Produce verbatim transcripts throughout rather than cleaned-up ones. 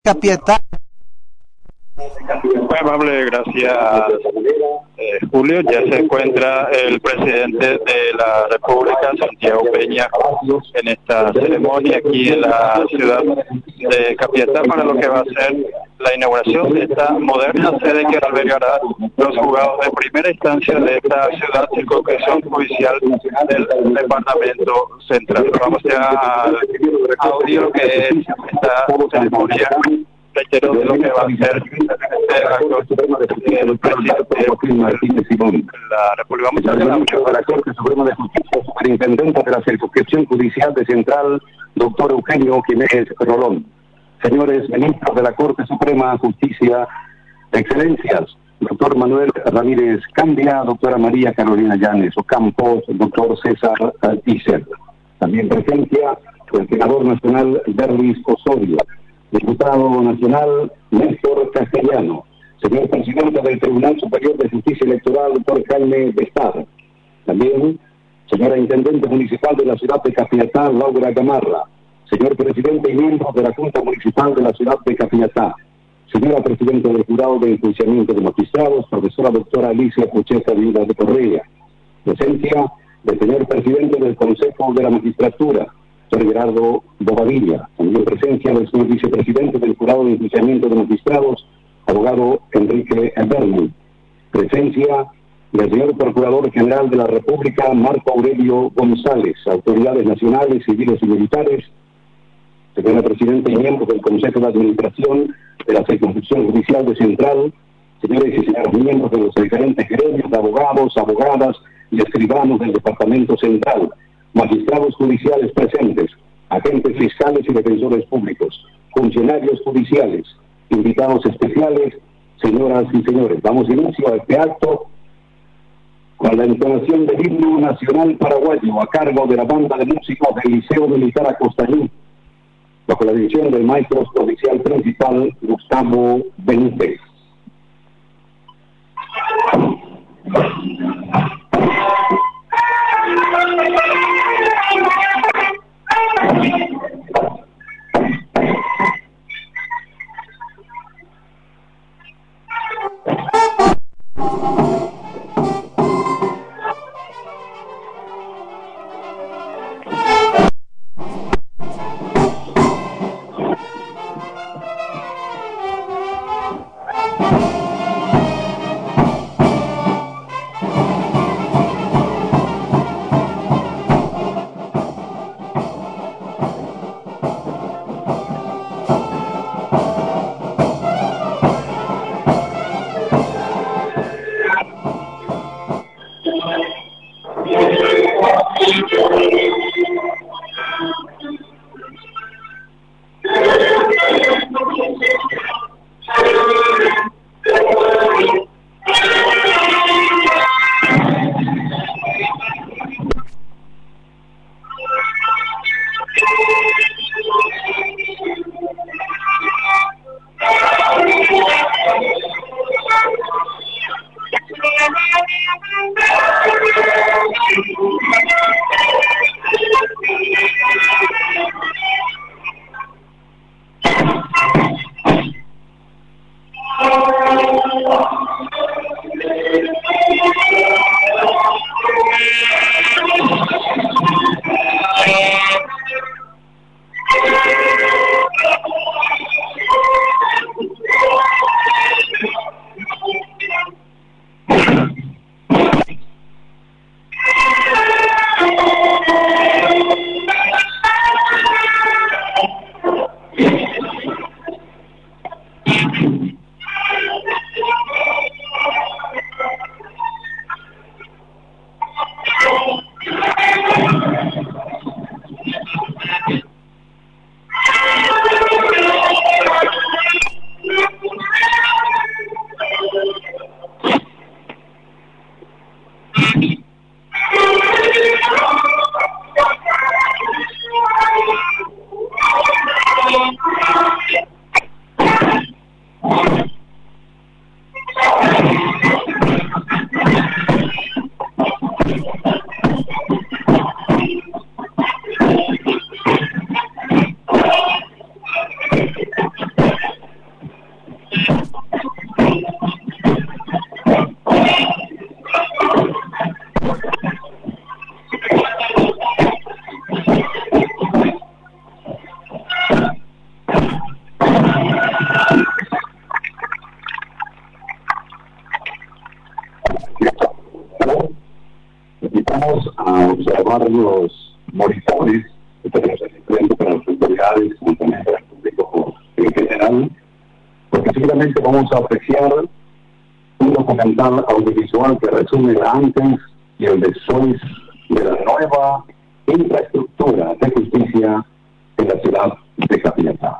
Capiatá. Muy amable, gracias eh, Julio. Ya se encuentra el presidente de la República, Santiago Peña, en esta ceremonia aquí en la ciudad de Capiatá para lo que va a ser la inauguración de esta moderna sede que albergará los juzgados de primera instancia de esta ciudad, circunscripción judicial del departamento central. Vamos ya al audio que es esta ceremonia. Reitero de lo que va a ser este acto del presidente de la República. Muchas gracias a la Corte Suprema de Justicia, superintendente de la circunscripción judicial de Central, doctor Eugenio Jiménez Rolón. Señores ministros de la Corte Suprema de Justicia, excelencias, doctor Manuel Ramírez Cambia, doctora María Carolina Llanes Ocampos, doctor César Tícer. También presencia el senador nacional Berlis Osorio, diputado nacional Néstor Castellano, señor presidente del Tribunal Superior de Justicia Electoral, doctor Jaime Bestad. También, señora intendente municipal de la ciudad de Capiatá, Laura Gamarra. Señor presidente y miembros de la Junta Municipal de la ciudad de Capiatá. Señora presidenta del Jurado de Enjuiciamiento de Magistrados, profesora doctora Alicia Pucheta Viuda de Correa. Presencia del señor presidente del Consejo de la Magistratura, doctor Gerardo Bobadilla. También presencia del señor vicepresidente del Jurado de Enjuiciamiento de Magistrados, abogado Enrique Berman. Presencia del señor Procurador General de la República, Marco Aurelio González. Autoridades nacionales, civiles y militares. Señora Presidenta y miembros del Consejo de Administración de la Circunscripción Judicial de Central. Señores y señores miembros de los diferentes gremios de abogados, abogadas y escribanos del Departamento Central. Magistrados judiciales presentes, agentes fiscales y defensores públicos, funcionarios judiciales, invitados especiales, señoras y señores. Damos inicio a este acto con la entonación del himno nacional paraguayo a cargo de la banda de músicos del Liceo Militar Acostañú, bajo la dirección del maestro provincial principal Gustavo Benítez. los monitores que tenemos en frente para las autoridades, como también para el público en general, porque seguramente vamos a apreciar un documental audiovisual que resume el antes y el después de la nueva infraestructura de justicia en la ciudad de Capiatá.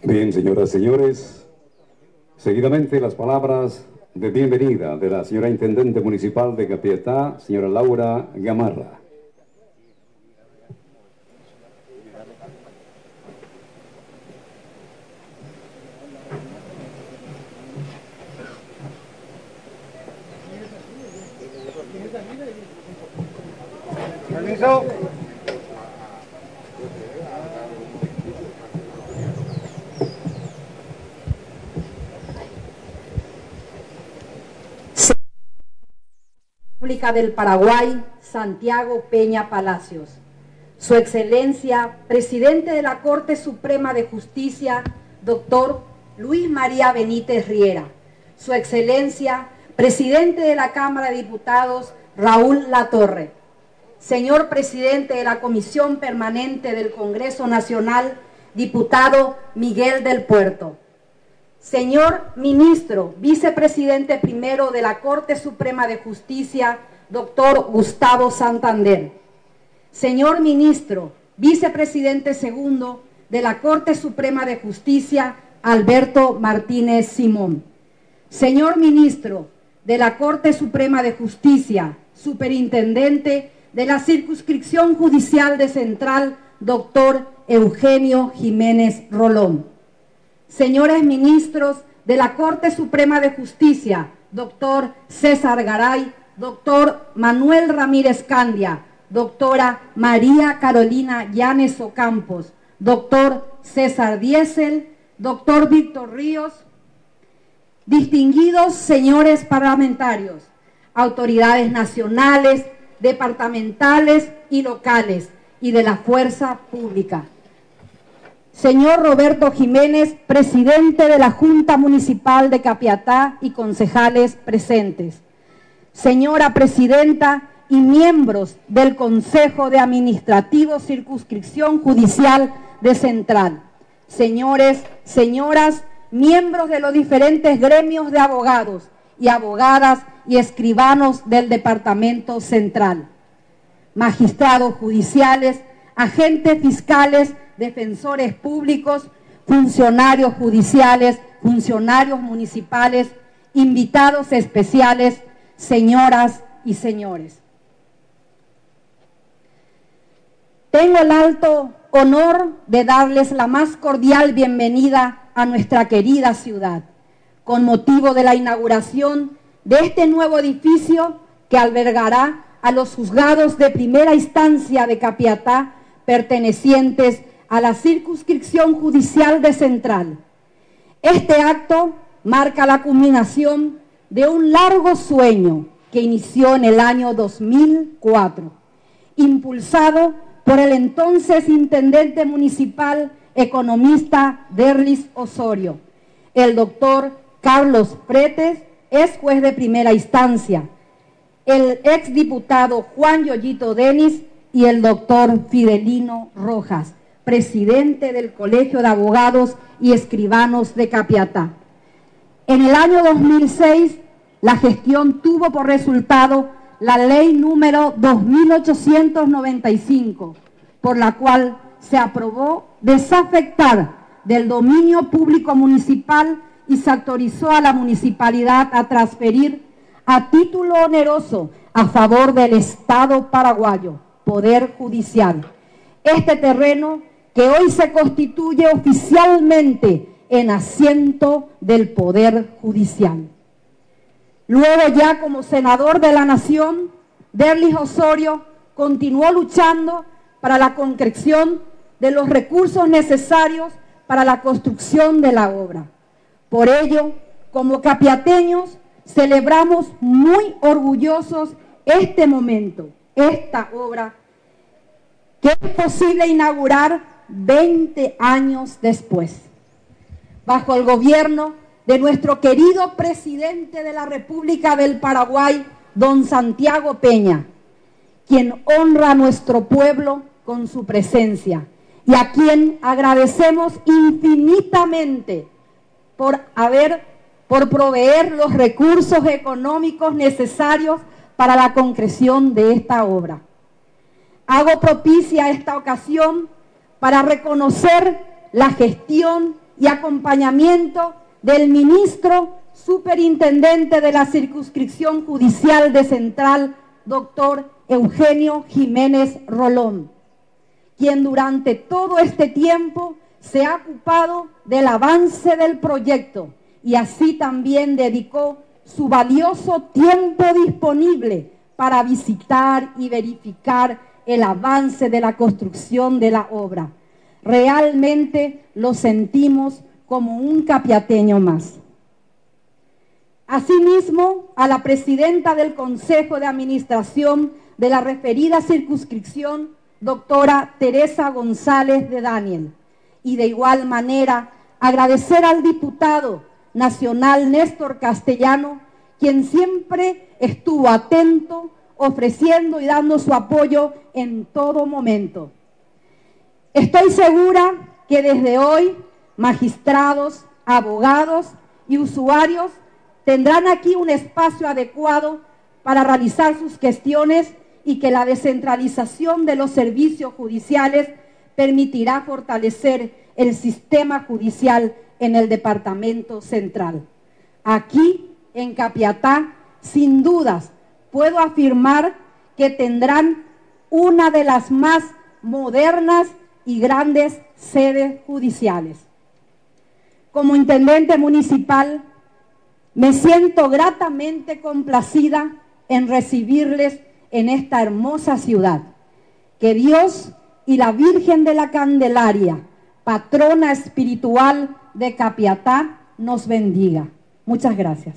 Bien, señoras y señores, seguidamente las palabras de bienvenida de la señora Intendente Municipal de Capiatá, señora Laura Gamarra. Permiso. República del Paraguay, Santiago Peña Palacios. Su Excelencia, Presidente de la Corte Suprema de Justicia, doctor Luis María Benítez Riera. Su Excelencia, Presidente de la Cámara de Diputados, Raúl Latorre. Señor Presidente de la Comisión Permanente del Congreso Nacional, diputado Miguel del Puerto. Señor Ministro, Vicepresidente primero de la Corte Suprema de Justicia, doctor Gustavo Santander. Señor Ministro, Vicepresidente segundo de la Corte Suprema de Justicia, Alberto Martínez Simón. Señor Ministro de la Corte Suprema de Justicia, Superintendente de la Circunscripción Judicial de Central, doctor Eugenio Jiménez Rolón. Señores ministros de la Corte Suprema de Justicia, doctor César Garay, doctor Manuel Ramírez Candia, doctora María Carolina Llanes Ocampos, doctor César Diesel, doctor Víctor Ríos, distinguidos señores parlamentarios, autoridades nacionales, departamentales y locales y de la fuerza pública. Señor Roberto Jiménez, presidente de la Junta Municipal de Capiatá y concejales presentes. Señora presidenta y miembros del Consejo de Administrativo Circunscripción Judicial de Central. Señores, señoras, miembros de los diferentes gremios de abogados y abogadas y escribanos del Departamento Central. Magistrados judiciales, agentes fiscales, defensores públicos, funcionarios judiciales, funcionarios municipales, invitados especiales, señoras y señores. Tengo el alto honor de darles la más cordial bienvenida a nuestra querida ciudad, con motivo de la inauguración de este nuevo edificio que albergará a los juzgados de primera instancia de Capiatá, pertenecientes a la Circunscripción Judicial de Central. Este acto marca la culminación de un largo sueño que inició en el año dos mil cuatro, impulsado por el entonces intendente municipal economista Derlis Osorio. El doctor Carlos Pretes es juez de primera instancia, el exdiputado Juan Yoyito Denis y el doctor Fidelino Rojas, presidente del Colegio de Abogados y Escribanos de Capiatá. En el año dos mil seis, la gestión tuvo por resultado la ley número dos mil ochocientos noventa y cinco, por la cual se aprobó desafectar del dominio público municipal y se autorizó a la municipalidad a transferir a título oneroso a favor del Estado paraguayo, Poder Judicial, este terreno que hoy se constituye oficialmente en asiento del Poder Judicial. Luego, ya como senador de la Nación, Derlis Osorio continuó luchando para la concreción de los recursos necesarios para la construcción de la obra. Por ello, como capiateños, celebramos muy orgullosos este momento, esta obra, que es posible inaugurar veinte años después, bajo el gobierno de nuestro querido presidente de la República del Paraguay, don Santiago Peña, quien honra a nuestro pueblo con su presencia y a quien agradecemos infinitamente por haber, por proveer los recursos económicos necesarios para la concreción de esta obra. Hago propicia esta ocasión para reconocer la gestión y acompañamiento del ministro superintendente de la circunscripción judicial de Central, doctor Eugenio Jiménez Rolón, quien durante todo este tiempo se ha ocupado del avance del proyecto y así también dedicó su valioso tiempo disponible para visitar y verificar el avance de la construcción de la obra. Realmente lo sentimos como un capiateño más. Asimismo, a la presidenta del Consejo de Administración de la referida circunscripción, doctora Teresa González de Daniel, y de igual manera agradecer al diputado nacional Néstor Castellano, quien siempre estuvo atento, ofreciendo y dando su apoyo en todo momento. Estoy segura que desde hoy magistrados, abogados y usuarios tendrán aquí un espacio adecuado para realizar sus gestiones y que la descentralización de los servicios judiciales permitirá fortalecer el sistema judicial en el Departamento Central. Aquí, en Capiatá, sin dudas, puedo afirmar que tendrán una de las más modernas y grandes sedes judiciales. Como intendente municipal, me siento gratamente complacida en recibirles en esta hermosa ciudad. Que Dios y la Virgen de la Candelaria, patrona espiritual de Capiatá, nos bendiga. Muchas gracias.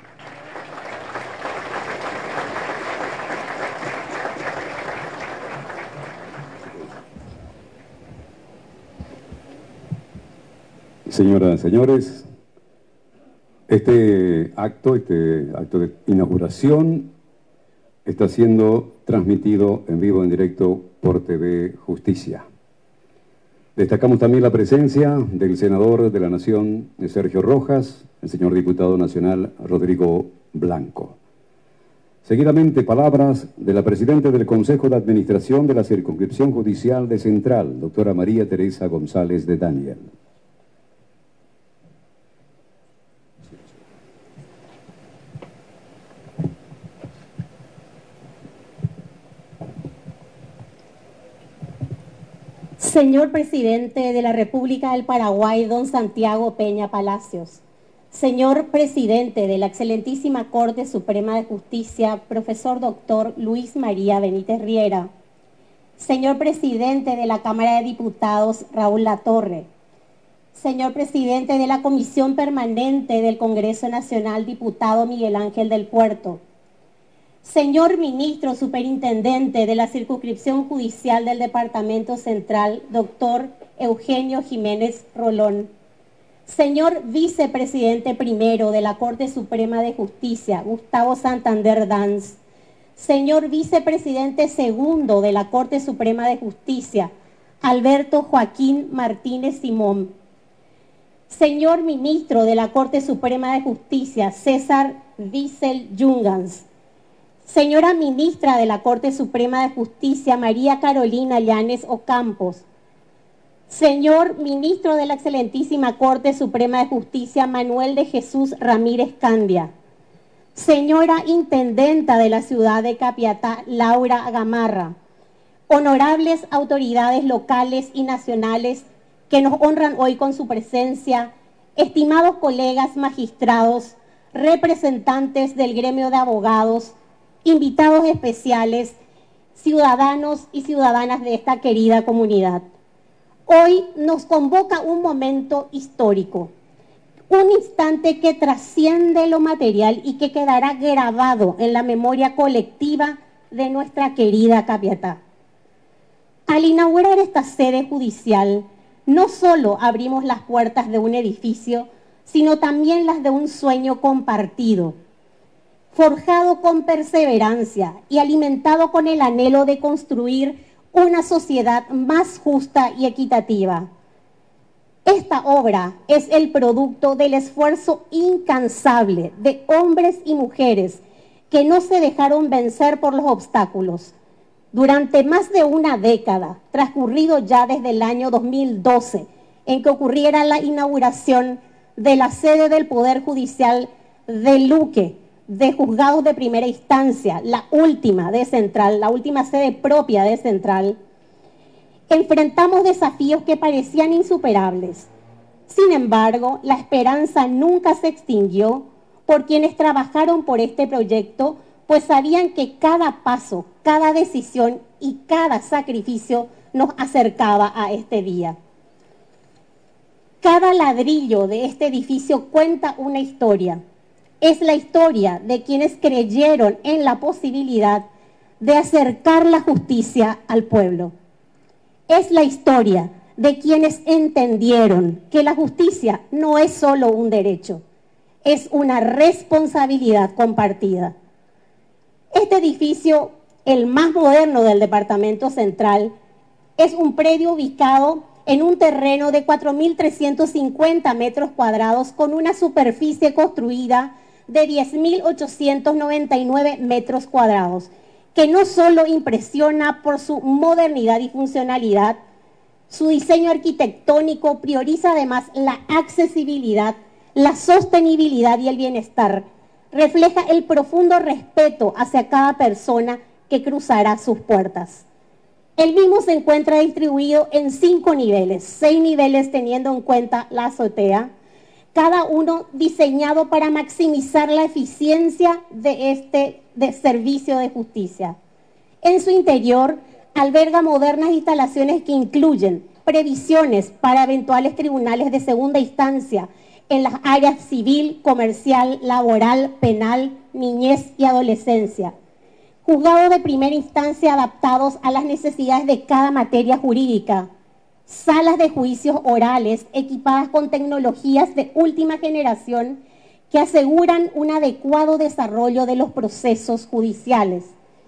Señoras y señores, este acto, este acto de inauguración está siendo transmitido en vivo, en directo por T V Justicia. Destacamos también la presencia del senador de la Nación, Sergio Rojas, el señor diputado nacional Rodrigo Blanco. Seguidamente, palabras de la presidenta del Consejo de Administración de la Circunscripción Judicial de Central, doctora María Teresa González de Daniel. Señor Presidente de la República del Paraguay, don Santiago Peña Palacios. Señor Presidente de la Excelentísima Corte Suprema de Justicia, profesor doctor Luis María Benítez Riera. Señor Presidente de la Cámara de Diputados, Raúl Latorre. Señor Presidente de la Comisión Permanente del Congreso Nacional, diputado Miguel Ángel del Puerto. Señor Ministro Superintendente de la Circunscripción Judicial del Departamento Central, doctor Eugenio Jiménez Rolón. Señor Vicepresidente Primero de la Corte Suprema de Justicia, Gustavo Santander Danz. Señor Vicepresidente Segundo de la Corte Suprema de Justicia, Alberto Joaquín Martínez Simón. Señor Ministro de la Corte Suprema de Justicia, César Wiesel Jungans. Señora Ministra de la Corte Suprema de Justicia, María Carolina Llanes Ocampos. Señor Ministro de la Excelentísima Corte Suprema de Justicia, Manuel de Jesús Ramírez Candia. Señora Intendenta de la Ciudad de Capiatá, Laura Gamarra. Honorables autoridades locales y nacionales que nos honran hoy con su presencia, estimados colegas magistrados, representantes del gremio de abogados, invitados especiales, ciudadanos y ciudadanas de esta querida comunidad. Hoy nos convoca un momento histórico, un instante que trasciende lo material y que quedará grabado en la memoria colectiva de nuestra querida Capiatá. Al inaugurar esta sede judicial, no solo abrimos las puertas de un edificio, sino también las de un sueño compartido, forjado con perseverancia y alimentado con el anhelo de construir una sociedad más justa y equitativa. Esta obra es el producto del esfuerzo incansable de hombres y mujeres que no se dejaron vencer por los obstáculos. Durante más de una década, transcurrido ya desde el año dos mil doce, en que ocurriera la inauguración de la sede del Poder Judicial de Luque, de juzgados de primera instancia, la última de Central, la última sede propia de Central, enfrentamos desafíos que parecían insuperables. Sin embargo, la esperanza nunca se extinguió por quienes trabajaron por este proyecto, pues sabían que cada paso, cada decisión y cada sacrificio nos acercaba a este día. Cada ladrillo de este edificio cuenta una historia. Es la historia de quienes creyeron en la posibilidad de acercar la justicia al pueblo. Es la historia de quienes entendieron que la justicia no es solo un derecho, es una responsabilidad compartida. Este edificio, el más moderno del Departamento Central, es un predio ubicado en un terreno de cuatro mil trescientos cincuenta metros cuadrados con una superficie construida de diez mil ochocientos noventa y nueve metros cuadrados, que no solo impresiona por su modernidad y funcionalidad, su diseño arquitectónico prioriza además la accesibilidad, la sostenibilidad y el bienestar. Refleja el profundo respeto hacia cada persona que cruzará sus puertas. El mismo se encuentra distribuido en cinco niveles, seis niveles teniendo en cuenta la azotea, cada uno diseñado para maximizar la eficiencia de este de servicio de justicia. En su interior alberga modernas instalaciones que incluyen previsiones para eventuales tribunales de segunda instancia en las áreas civil, comercial, laboral, penal, niñez y adolescencia. Juzgados de primera instancia adaptados a las necesidades de cada materia jurídica. Salas de juicios orales equipadas con tecnologías de última generación que aseguran un adecuado desarrollo de los procesos judiciales.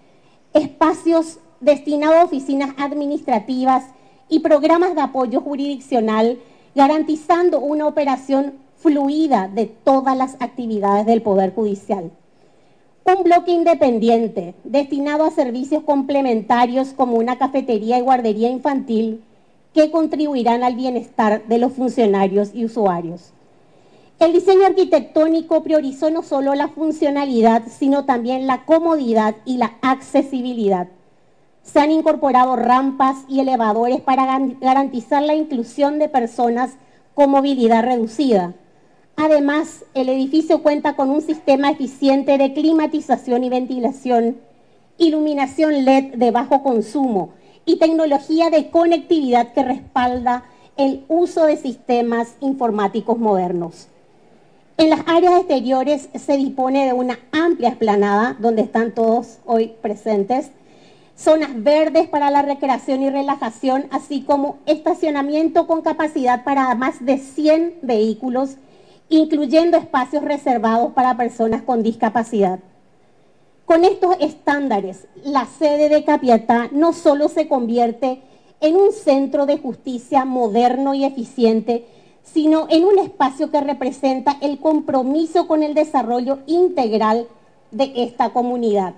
Espacios destinados a oficinas administrativas y programas de apoyo jurisdiccional, garantizando una operación fluida de todas las actividades del Poder Judicial. Un bloque independiente destinado a servicios complementarios como una cafetería y guardería infantil que contribuirán al bienestar de los funcionarios y usuarios. El diseño arquitectónico priorizó no solo la funcionalidad, sino también la comodidad y la accesibilidad. Se han incorporado rampas y elevadores para garantizar la inclusión de personas con movilidad reducida. Además, el edificio cuenta con un sistema eficiente de climatización y ventilación, iluminación L E D de bajo consumo y tecnología de conectividad que respalda el uso de sistemas informáticos modernos. En las áreas exteriores se dispone de una amplia explanada donde están todos hoy presentes, zonas verdes para la recreación y relajación, así como estacionamiento con capacidad para más de cien vehículos, incluyendo espacios reservados para personas con discapacidad. Con estos estándares, la sede de Capiatá no solo se convierte en un centro de justicia moderno y eficiente, sino en un espacio que representa el compromiso con el desarrollo integral de esta comunidad.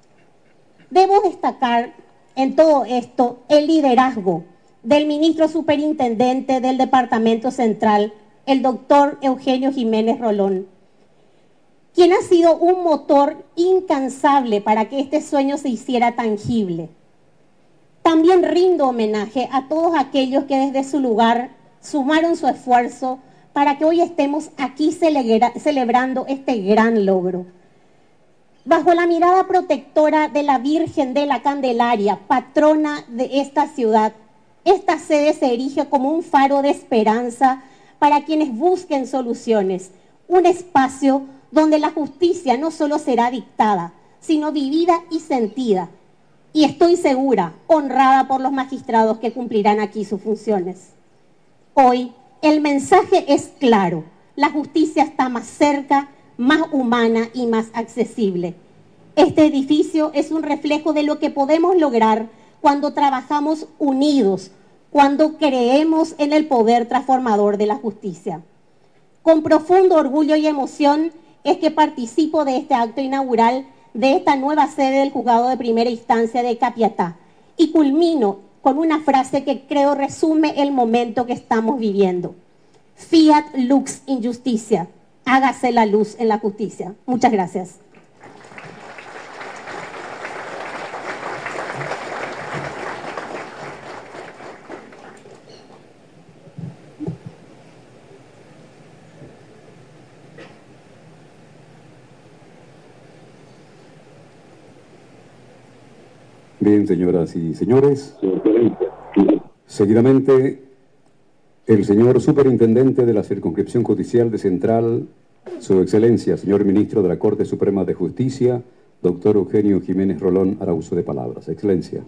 Debo destacar en todo esto el liderazgo del ministro superintendente del Departamento Central, el doctor Eugenio Jiménez Rolón, quien ha sido un motor incansable para que este sueño se hiciera tangible. También rindo homenaje a todos aquellos que desde su lugar sumaron su esfuerzo para que hoy estemos aquí celebra- celebrando este gran logro. Bajo la mirada protectora de la Virgen de la Candelaria, patrona de esta ciudad, esta sede se erige como un faro de esperanza para quienes busquen soluciones, un espacio donde la justicia no solo será dictada, sino vivida y sentida, y estoy segura, honrada por los magistrados que cumplirán aquí sus funciones. Hoy, el mensaje es claro, la justicia está más cerca, más humana y más accesible. Este edificio es un reflejo de lo que podemos lograr cuando trabajamos unidos, cuando creemos en el poder transformador de la justicia. Con profundo orgullo y emoción es que participo de este acto inaugural de esta nueva sede del Juzgado de Primera Instancia de Capiatá y culmino con una frase que creo resume el momento que estamos viviendo. Fiat lux injusticia. Hágase la luz en la justicia. Muchas gracias. Bien, señoras y señores, seguidamente el señor Superintendente de la Circunscripción Judicial de Central, Su Excelencia, señor Ministro de la Corte Suprema de Justicia, doctor Eugenio Jiménez Rolón, hará uso de palabras. Excelencia.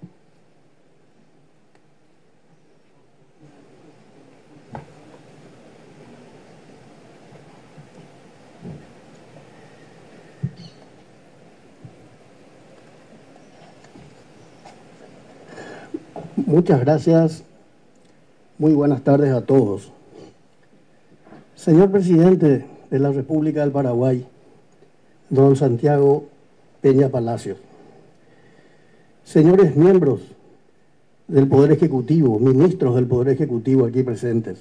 Muchas gracias. Muy buenas tardes a todos. Señor Presidente de la República del Paraguay, don Santiago Peña Palacios. Señores miembros del Poder Ejecutivo, ministros del Poder Ejecutivo aquí presentes.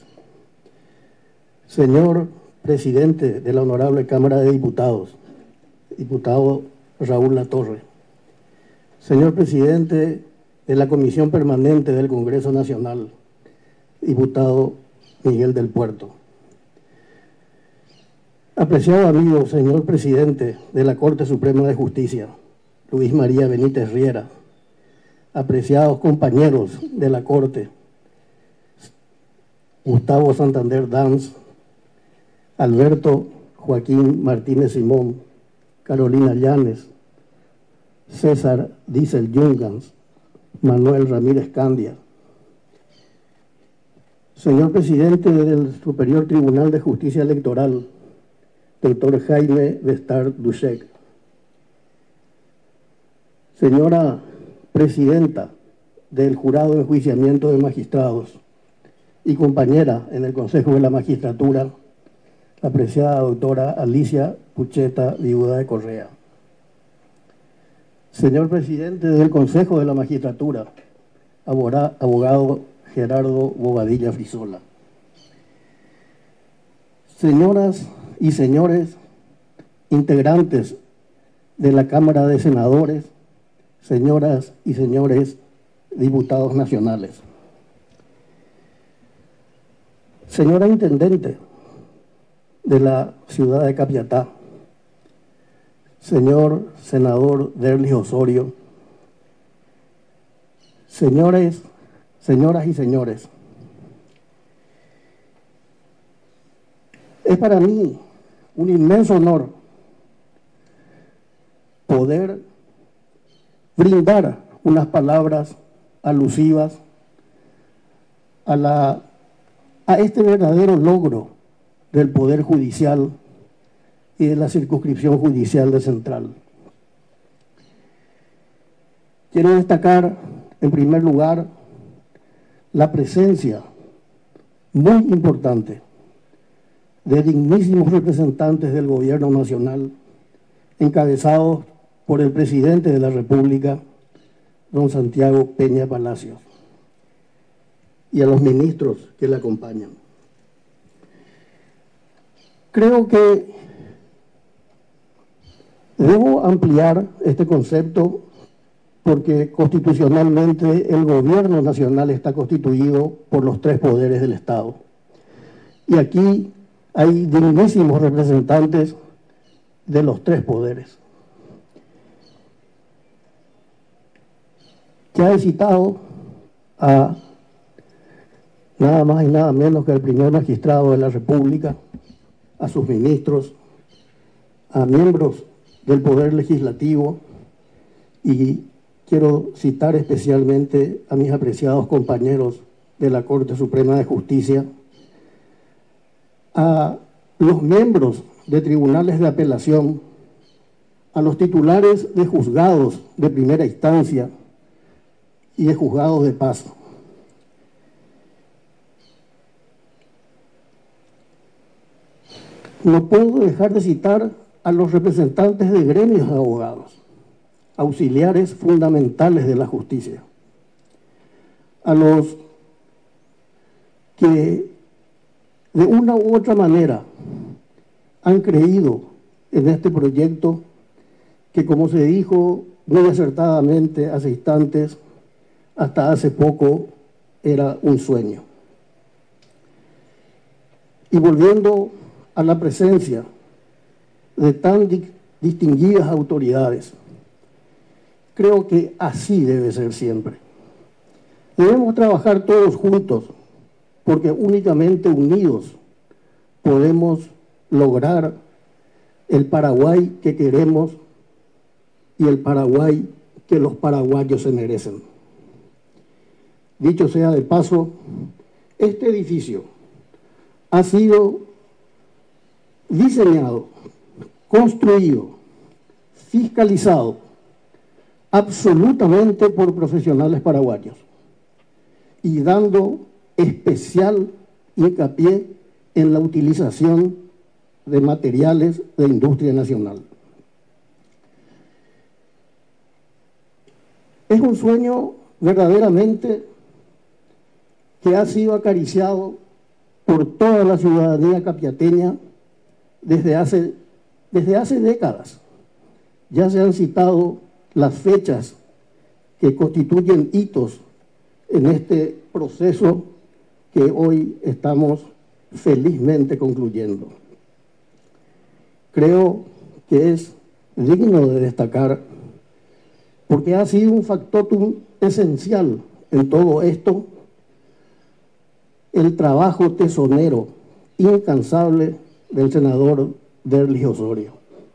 Señor Presidente de la Honorable Cámara de Diputados, diputado Raúl Latorre. Señor Presidente de la Comisión Permanente del Congreso Nacional, diputado Miguel del Puerto. Apreciado amigo, señor Presidente de la Corte Suprema de Justicia, Luis María Benítez Riera. Apreciados compañeros de la Corte, Gustavo Santander Danz, Alberto Joaquín Martínez Simón, Carolina Llanes, César Diesel Jungans, Manuel Ramírez Candia. Señor Presidente del Superior Tribunal de Justicia Electoral, doctor Jaime Bestar Duchek. Señora Presidenta del Jurado de Enjuiciamiento de Magistrados y compañera en el Consejo de la Magistratura, la apreciada doctora Alicia Pucheta, viuda de Correa. Señor Presidente del Consejo de la Magistratura, abogado Gerardo Bobadilla Frisola. Señoras y señores integrantes de la Cámara de Senadores, señoras y señores diputados nacionales. Señora Intendente de la ciudad de Capiatá, señor senador Derlis Osorio, señores, señoras y señores, es para mí un inmenso honor poder brindar unas palabras alusivas a, la, a este verdadero logro del Poder Judicial y de la Circunscripción Judicial de Central. Quiero destacar, en primer lugar, la presencia muy importante de dignísimos representantes del Gobierno Nacional, encabezados por el Presidente de la República, don Santiago Peña Palacios, y a los ministros que le acompañan. Creo que debo ampliar este concepto porque constitucionalmente el Gobierno Nacional está constituido por los tres poderes del Estado. Y aquí hay dignísimos representantes de los tres poderes. Ya he citado a nada más y nada menos que el primer magistrado de la República, a sus ministros, a miembros del Poder Legislativo, y quiero citar especialmente a mis apreciados compañeros de la Corte Suprema de Justicia, a los miembros de tribunales de apelación, a los titulares de juzgados de primera instancia y de juzgados de paz. No puedo dejar de citar a los representantes de gremios de abogados, auxiliares fundamentales de la justicia. a los que de una u otra manera han creído en este proyecto que, como se dijo muy acertadamente hace instantes, hasta hace poco era un sueño. Y volviendo a la presencia de tan di- distinguidas autoridades, creo que así debe ser siempre. Debemos trabajar todos juntos, porque únicamente unidos podemos lograr el Paraguay que queremos y el Paraguay que los paraguayos se merecen. Dicho sea de paso, este edificio ha sido diseñado, construido, fiscalizado absolutamente por profesionales paraguayos y dando especial hincapié en la utilización de materiales de industria nacional. Es un sueño verdaderamente que ha sido acariciado por toda la ciudadanía capiateña desde hace, desde hace décadas. Ya se han citado las fechas que constituyen hitos en este proceso que hoy estamos felizmente concluyendo. Creo que es digno de destacar porque ha sido un factotum esencial en todo esto el trabajo tesonero incansable del senador Derlis Osorio.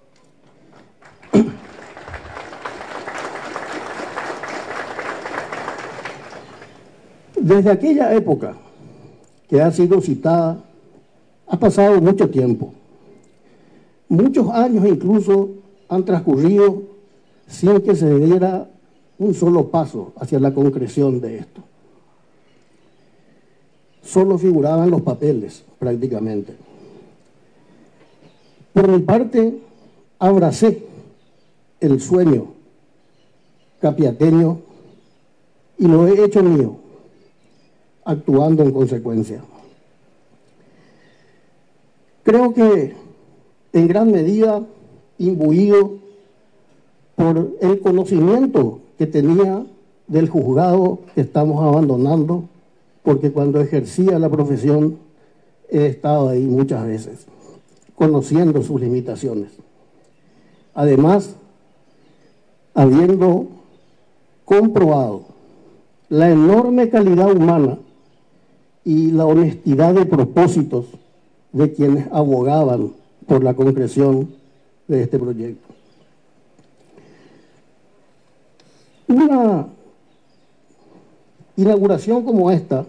Desde aquella época que ha sido citada, ha pasado mucho tiempo. Muchos años incluso han transcurrido sin que se diera un solo paso hacia la concreción de esto. Solo figuraban los papeles, prácticamente. Por mi parte, abracé el sueño capiateño y lo he hecho mío, actuando en consecuencia. Creo que en gran medida imbuido por el conocimiento que tenía del juzgado que estamos abandonando, porque cuando ejercía la profesión he estado ahí muchas veces, conociendo sus limitaciones. Además, habiendo comprobado la enorme calidad humana y la honestidad de propósitos de quienes abogaban por la concreción de este proyecto. Una inauguración como esta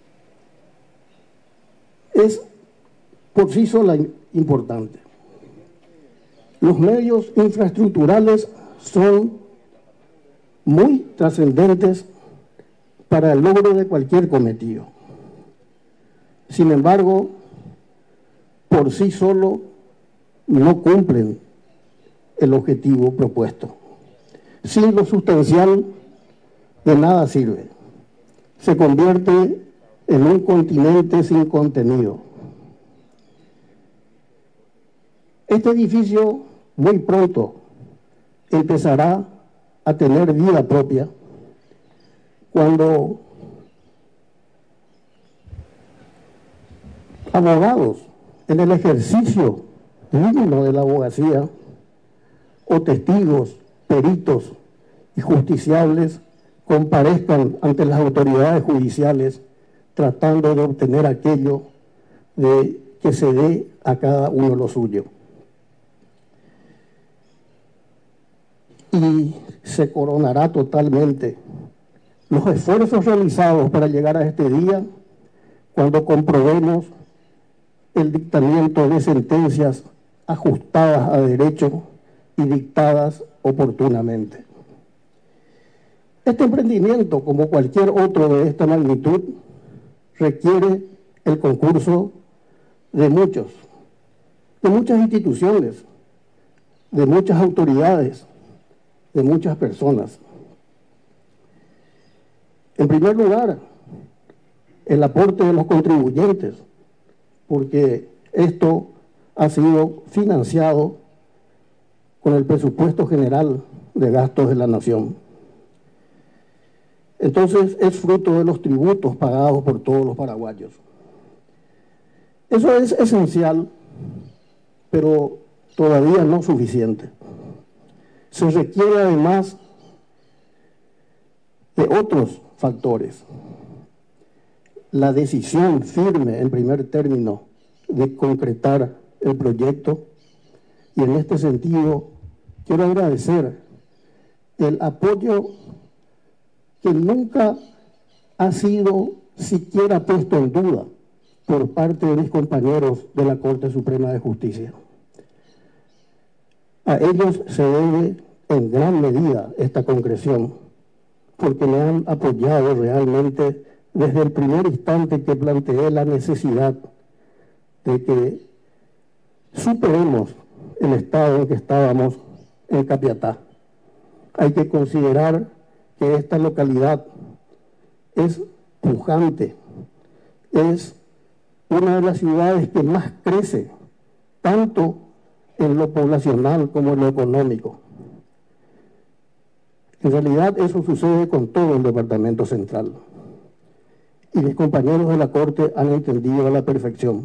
es por sí sola importante. Los medios infraestructurales son muy trascendentes para el logro de cualquier cometido. Sin embargo, por sí solo no cumplen el objetivo propuesto. Sin lo sustancial, de nada sirve. Se convierte en un continente sin contenido. Este edificio muy pronto empezará a tener vida propia cuando abogados en el ejercicio digno de la abogacía o testigos, peritos y justiciables comparezcan ante las autoridades judiciales tratando de obtener aquello de que se dé a cada uno lo suyo. Y se coronará totalmente los esfuerzos realizados para llegar a este día cuando comprobemos el dictamiento de sentencias ajustadas a derecho y dictadas oportunamente. Este emprendimiento, como cualquier otro de esta magnitud, requiere el concurso de muchos, de muchas instituciones, de muchas autoridades, de muchas personas. En primer lugar, el aporte de los contribuyentes, porque esto ha sido financiado con el presupuesto general de gastos de la nación. Entonces es fruto de los tributos pagados por todos los paraguayos. Eso es esencial, pero todavía no suficiente. Se requiere además de otros factores. La decisión firme, en primer término, de concretar el proyecto, y en este sentido quiero agradecer el apoyo que nunca ha sido siquiera puesto en duda por parte de mis compañeros de la Corte Suprema de Justicia. A ellos se debe en gran medida esta concreción, porque me han apoyado realmente desde el primer instante que planteé la necesidad de que superemos el estado en que estábamos en Capiatá. Hay que considerar que esta localidad es pujante, es una de las ciudades que más crece, tanto en lo poblacional como en lo económico. En realidad eso sucede con todo el departamento central. Y mis compañeros de la Corte han entendido a la perfección.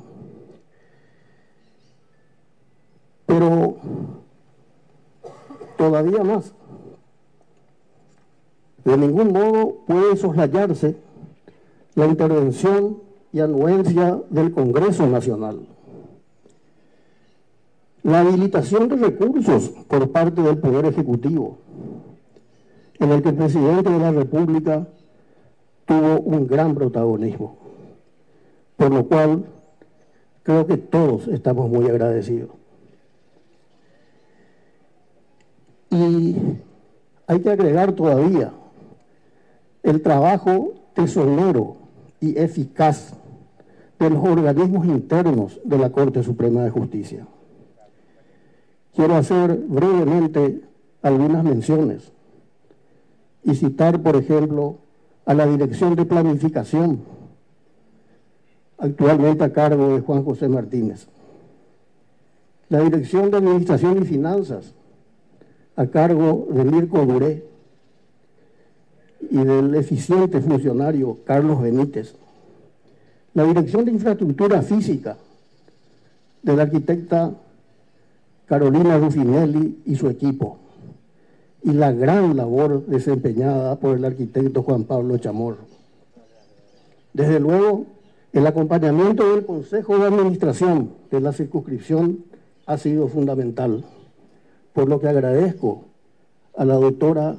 Pero todavía más. De ningún modo puede soslayarse la intervención y anuencia del Congreso Nacional. La habilitación de recursos por parte del Poder Ejecutivo, en el que el presidente de la República tuvo un gran protagonismo, por lo cual creo que todos estamos muy agradecidos. Y hay que agregar todavía el trabajo tesonero y eficaz de los organismos internos de la Corte Suprema de Justicia. Quiero hacer brevemente algunas menciones y citar, por ejemplo, a la Dirección de Planificación, actualmente a cargo de Juan José Martínez, la Dirección de Administración y Finanzas, a cargo de Mirko Duré, y del eficiente funcionario Carlos Benítez, la Dirección de Infraestructura Física, de la arquitecta Carolina Rufinelli y su equipo, y la gran labor desempeñada por el arquitecto Juan Pablo Chamorro. Desde luego, el acompañamiento del Consejo de Administración de la circunscripción ha sido fundamental, por lo que agradezco a la doctora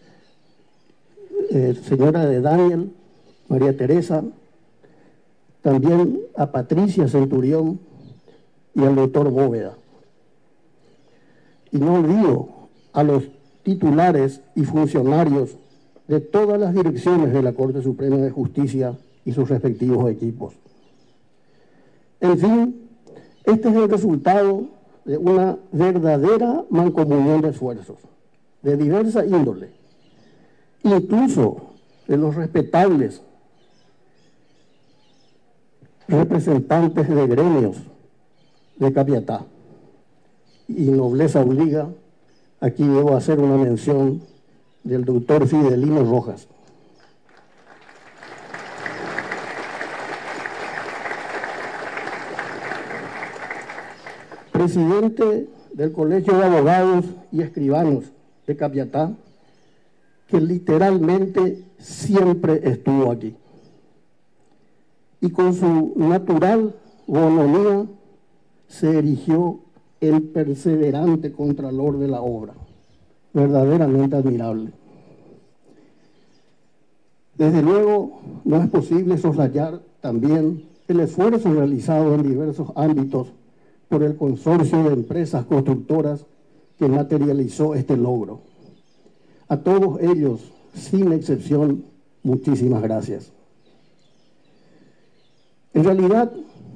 eh, señora de Daniel, María Teresa, también a Patricia Centurión y al doctor Bóveda. Y no olvido a los titulares y funcionarios de todas las direcciones de la Corte Suprema de Justicia y sus respectivos equipos. En fin, este es el resultado de una verdadera mancomunión de esfuerzos, de diversa índole, incluso de los respetables representantes de gremios de Capiatá. Y nobleza obliga, aquí debo hacer una mención del doctor Fidelino Rojas. Presidente del Colegio de Abogados y Escribanos de Capiatá, que literalmente siempre estuvo aquí. Y con su natural bonomía se erigió el perseverante contralor de la obra, verdaderamente admirable. Desde luego, no es posible soslayar también el esfuerzo realizado en diversos ámbitos por el consorcio de empresas constructoras que materializó este logro. A todos ellos, sin excepción, muchísimas gracias. En realidad,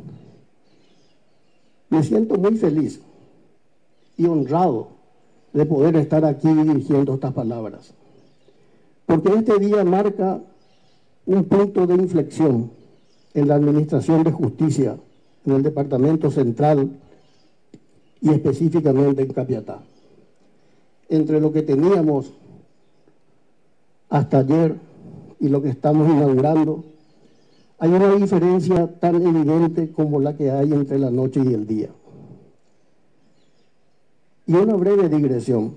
me siento muy feliz y honrado de poder estar aquí dirigiendo estas palabras, porque este día marca un punto de inflexión en la Administración de Justicia, en el Departamento Central y específicamente en Capiatá. Entre lo que teníamos hasta ayer y lo que estamos inaugurando, hay una diferencia tan evidente como la que hay entre la noche y el día. Y una breve digresión.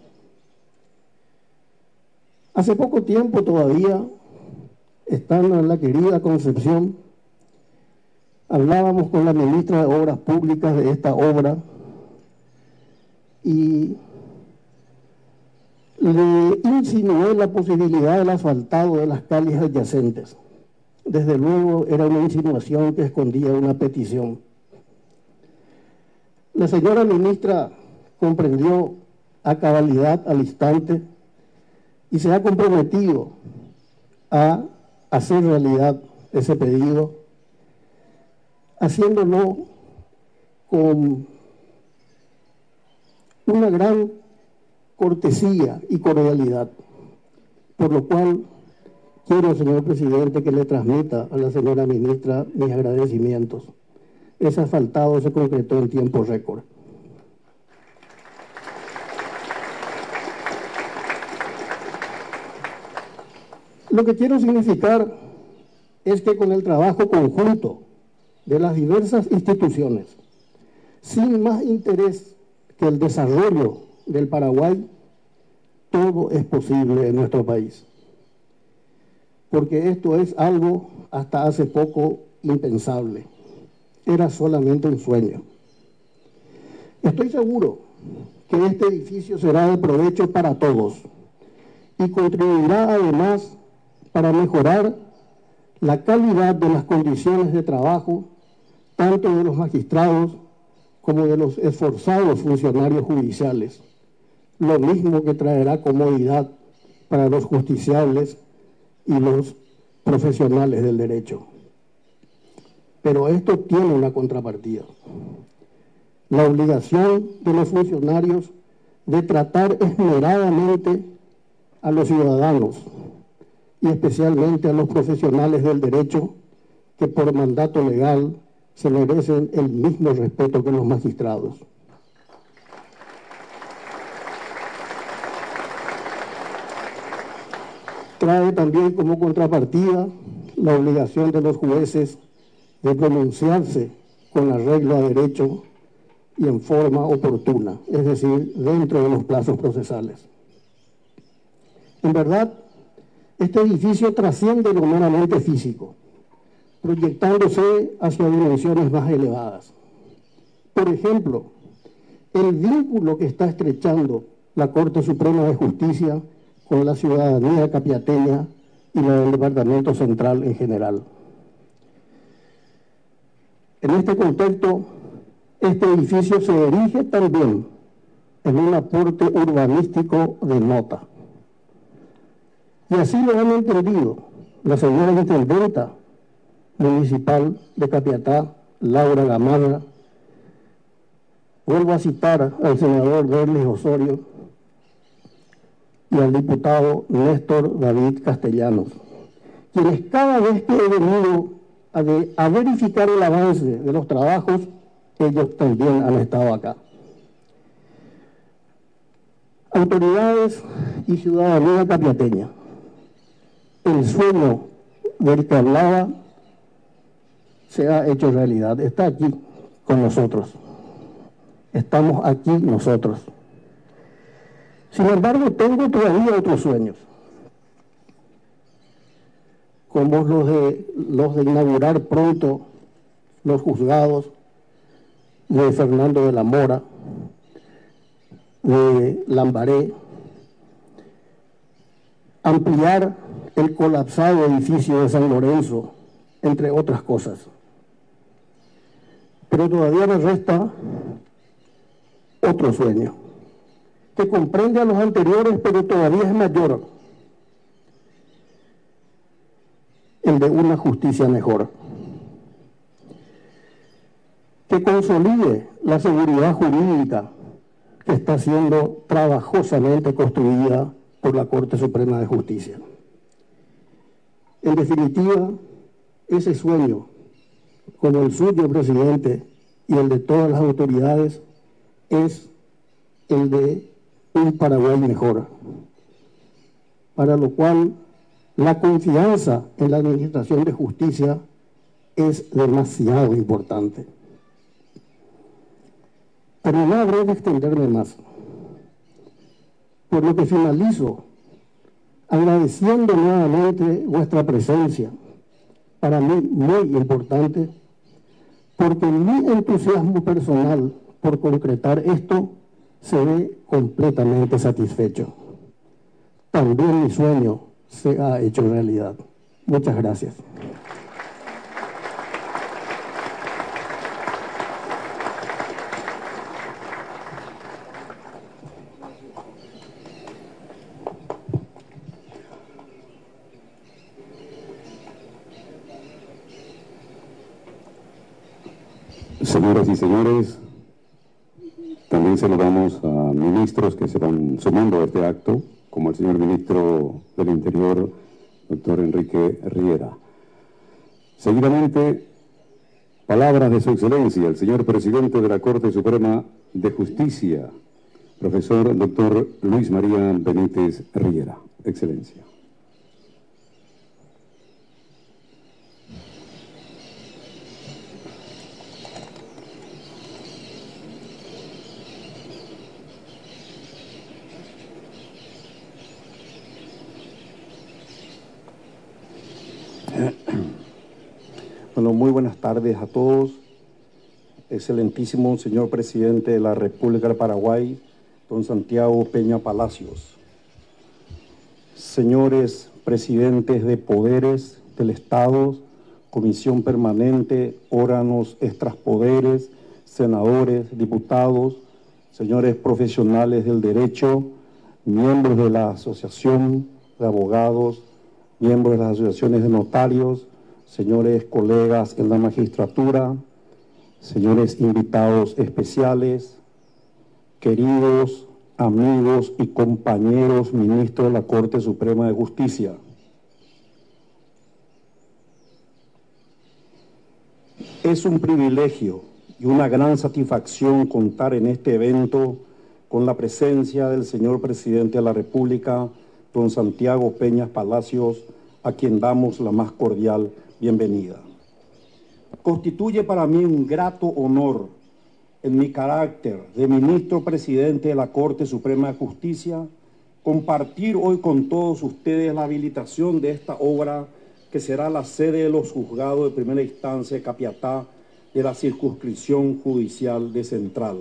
Hace poco tiempo todavía, estando en la querida Concepción, hablábamos con la ministra de Obras Públicas de esta obra y le insinué la posibilidad del asfaltado de las calles adyacentes. Desde luego era una insinuación que escondía una petición. La señora ministra comprendió a cabalidad al instante y se ha comprometido a hacer realidad ese pedido, haciéndolo con una gran cortesía y cordialidad, por lo cual quiero, señor presidente, que le transmita a la señora ministra mis agradecimientos. Ese asfaltado se concretó en tiempo récord. Lo que quiero significar es que con el trabajo conjunto de las diversas instituciones, sin más interés que el desarrollo del Paraguay, todo es posible en nuestro país. Porque esto es algo hasta hace poco impensable. Era solamente un sueño. Estoy seguro que este edificio será de provecho para todos y contribuirá además para mejorar la calidad de las condiciones de trabajo, tanto de los magistrados como de los esforzados funcionarios judiciales, lo mismo que traerá comodidad para los justiciables y los profesionales del derecho. Pero esto tiene una contrapartida. La obligación de los funcionarios de tratar esmeradamente a los ciudadanos y especialmente a los profesionales del derecho que por mandato legal se merecen el mismo respeto que los magistrados. Trae también como contrapartida la obligación de los jueces de pronunciarse con arreglo a derecho y en forma oportuna, es decir, dentro de los plazos procesales. En verdad, este edificio trasciende lo meramente físico, proyectándose hacia dimensiones más elevadas. Por ejemplo, el vínculo que está estrechando la Corte Suprema de Justicia con la ciudadanía capiateña y la del Departamento Central en general. En este contexto, este edificio se erige también en un aporte urbanístico de nota. Y así lo han entendido la señora intendenta municipal de Capiatá, Laura Gamarra. Vuelvo a citar al senador Derlis Osorio y al diputado Néstor David Castellanos, quienes cada vez que he venido a, de, a verificar el avance de los trabajos, ellos también han estado acá. Autoridades y ciudadanía capiateña, el sueño del que hablaba se ha hecho realidad, está aquí con nosotros, estamos aquí nosotros. Sin embargo, tengo todavía otros sueños, como los de, los de inaugurar pronto los juzgados de Fernando de la Mora, de Lambaré, ampliar el colapsado edificio de San Lorenzo, entre otras cosas. Pero todavía me resta otro sueño, que comprende a los anteriores, pero todavía es mayor, el de una justicia mejor, que consolide la seguridad jurídica que está siendo trabajosamente construida por la Corte Suprema de Justicia. En definitiva, Ese sueño, como el suyo, presidente, y el de todas las autoridades, es el de un Paraguay mejor, para lo cual la confianza en la Administración de Justicia es demasiado importante. Pero no habré de extenderme más, por lo que finalizo agradeciendo nuevamente vuestra presencia, para mí muy importante, porque mi entusiasmo personal por concretar esto se ve completamente satisfecho. También mi sueño se ha hecho realidad. Muchas gracias. Señoras y señores, también saludamos a ministros que se van sumando a este acto, como el señor ministro del Interior, doctor Enrique Riera. Seguidamente, palabras de su excelencia, el señor presidente de la Corte Suprema de Justicia, profesor doctor Luis María Benítez Riera. Excelencia. Bueno, muy buenas tardes a todos. Excelentísimo señor presidente de la República del Paraguay, don Santiago Peña Palacios. Señores presidentes de poderes del Estado, comisión permanente, órganos extrapoderes, senadores, diputados, señores profesionales del derecho, miembros de la Asociación de Abogados, miembros de las asociaciones de notarios, señores colegas en la magistratura, señores invitados especiales, queridos amigos y compañeros ministros de la Corte Suprema de Justicia. Es un privilegio y una gran satisfacción contar en este evento con la presencia del señor presidente de la República, don Santiago Peña Palacios, a quien damos la más cordial bienvenida. Constituye para mí un grato honor, en mi carácter de ministro presidente de la Corte Suprema de Justicia, compartir hoy con todos ustedes la habilitación de esta obra que será la sede de los juzgados de primera instancia de Capiatá de la circunscripción judicial de Central.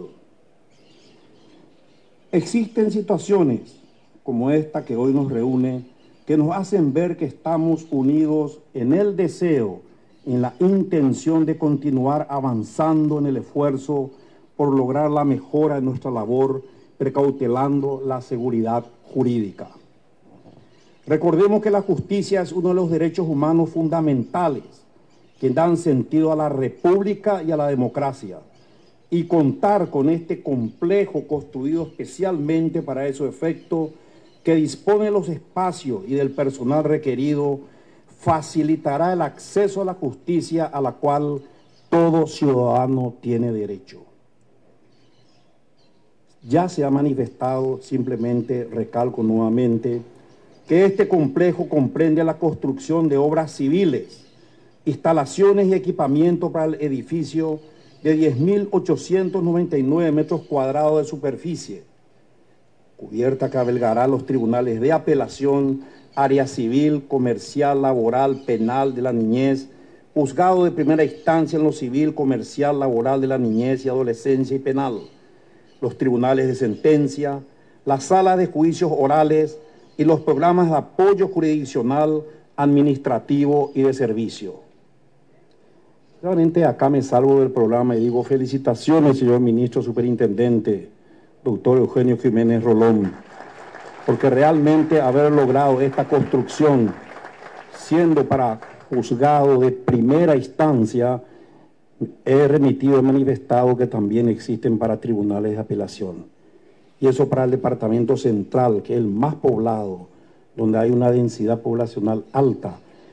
Existen situaciones como esta que hoy nos reúne que nos hacen ver que estamos unidos en el deseo, en la intención de continuar avanzando en el esfuerzo por lograr la mejora de nuestra labor, precautelando la seguridad jurídica. Recordemos que la justicia es uno de los derechos humanos fundamentales que dan sentido a la república y a la democracia, y contar con este complejo construido especialmente para ese efecto, que dispone de los espacios y del personal requerido, facilitará el acceso a la justicia a la cual todo ciudadano tiene derecho. Ya se ha manifestado, simplemente recalco nuevamente, que este complejo comprende la construcción de obras civiles, instalaciones y equipamiento para el edificio de diez mil ochocientos noventa y nueve metros cuadrados de superficie, cubierta que albergará los tribunales de apelación, área civil, comercial, laboral, penal de la niñez, juzgado de primera instancia en lo civil, comercial, laboral de la niñez y adolescencia y penal, los tribunales de sentencia, las salas de juicios orales y los programas de apoyo jurisdiccional, administrativo y de servicio. Realmente acá me salgo del programa y digo felicitaciones, señor ministro superintendente, doctor Eugenio Jiménez Rolón, porque realmente haber logrado esta construcción, siendo para juzgado de primera instancia, he remitido y manifestado que también existen para tribunales de apelación. Y eso para el departamento central, que es el más poblado, donde hay una densidad poblacional alta,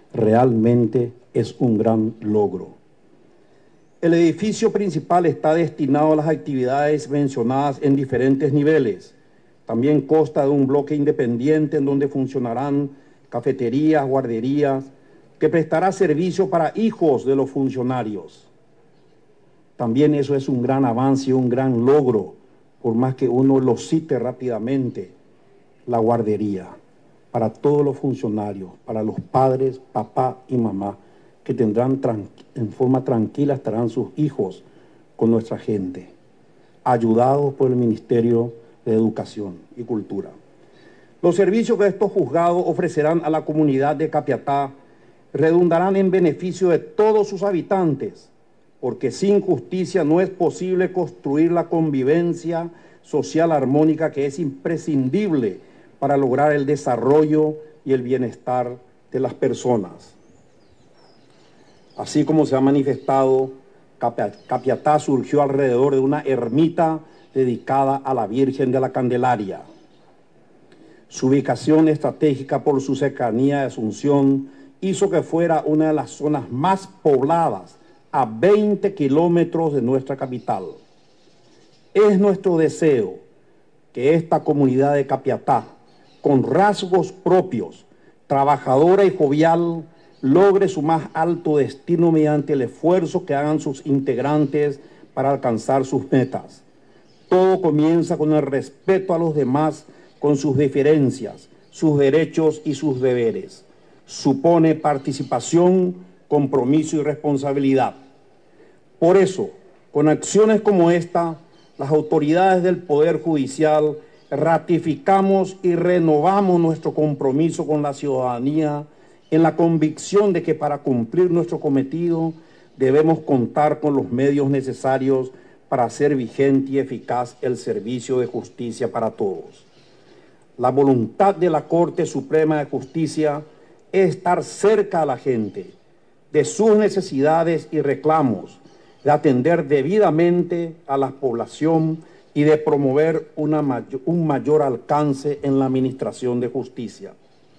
Realmente es un gran logro. El edificio principal está destinado a las actividades mencionadas en diferentes niveles. También consta de un bloque independiente en donde funcionarán cafeterías, guarderías, que prestará servicio para hijos de los funcionarios. También eso es un gran avance y un gran logro, por más que uno lo cite rápidamente, la guardería, para todos los funcionarios, para los padres, papá y mamá, que tendrán en forma tranquila, estarán sus hijos con nuestra gente, ayudados por el Ministerio de Educación y Cultura. Los servicios que estos juzgados ofrecerán a la comunidad de Capiatá redundarán en beneficio de todos sus habitantes, porque sin justicia no es posible construir la convivencia social armónica que es imprescindible para lograr el desarrollo y el bienestar de las personas. Así como se ha manifestado, Capiatá surgió alrededor de una ermita dedicada a la Virgen de la Candelaria. Su ubicación estratégica por su cercanía de Asunción hizo que fuera una de las zonas más pobladas a veinte kilómetros de nuestra capital. Es nuestro deseo que esta comunidad de Capiatá, con rasgos propios, trabajadora y jovial, logre su más alto destino mediante el esfuerzo que hagan sus integrantes para alcanzar sus metas. Todo comienza con el respeto a los demás, con sus diferencias, sus derechos y sus deberes. Supone participación, compromiso y responsabilidad. Por eso, con acciones como esta, las autoridades del Poder Judicial ratificamos y renovamos nuestro compromiso con la ciudadanía en la convicción de que para cumplir nuestro cometido debemos contar con los medios necesarios para hacer vigente y eficaz el servicio de justicia para todos. La voluntad de la Corte Suprema de Justicia es estar cerca a la gente, de sus necesidades y reclamos, de atender debidamente a la población y de promover una mayor, un mayor alcance en la administración de justicia.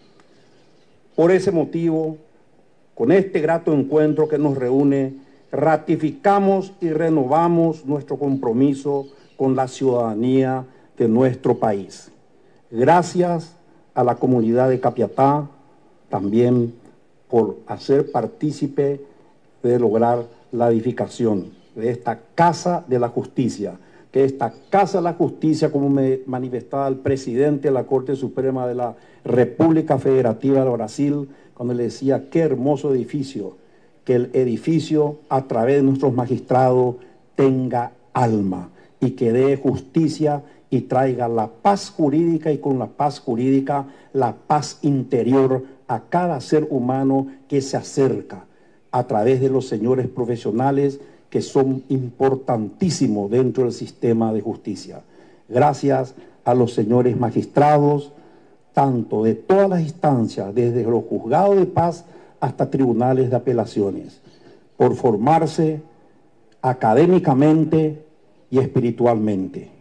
Por ese motivo, con este grato encuentro que nos reúne, ratificamos y renovamos nuestro compromiso con la ciudadanía de nuestro país. Gracias a la comunidad de Capiatá también por hacer partícipe de lograr la edificación de esta Casa de la Justicia, que esta Casa de la Justicia, como me manifestaba el presidente de la Corte Suprema de la República Federativa del Brasil, cuando le decía qué hermoso edificio, que el edificio a través de nuestros magistrados tenga alma y que dé justicia y traiga la paz jurídica, y con la paz jurídica la paz interior a cada ser humano que se acerca a través de los señores profesionales que son importantísimos dentro del sistema de justicia. Gracias a los señores magistrados, tanto de todas las instancias, desde los juzgados de paz hasta tribunales de apelaciones, por formarse académicamente y espiritualmente.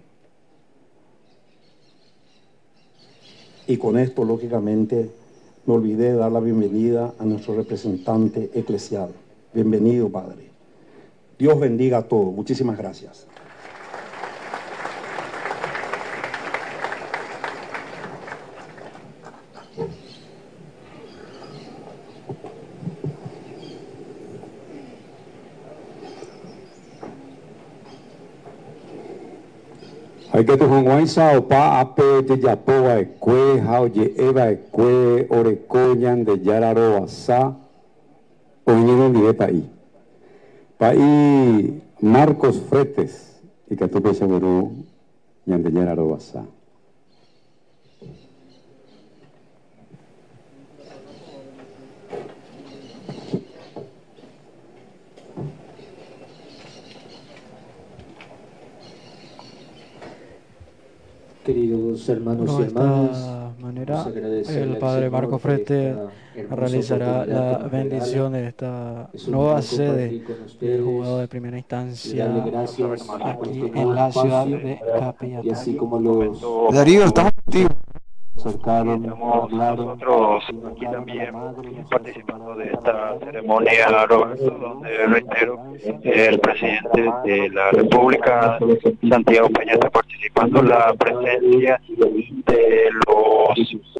Y con esto, lógicamente, me olvidé de dar la bienvenida a nuestro representante eclesial. Bienvenido, Padre. Dios bendiga a todos. Muchísimas gracias. Hay que tu hongwaisa opa ape te yapoa ekue hauye eva ekue orekoñan de yararo asa oñero ni de paí. Paí Marcos Fretes y que tu pese bueno ñan de yararo asa. Queridos hermanos Bueno, y hermanas, de esta manera el Padre Marco Frete realizará la bendición de esta nueva sede del juzgado de primera instancia aquí en la ciudad de Capiatá. Y así como los... Darío, estamos contigo. Estamos nosotros aquí también participando de esta ceremonia, Roberto, donde reitero, el presidente de la República, Santiago Peña, está participando, la presencia de los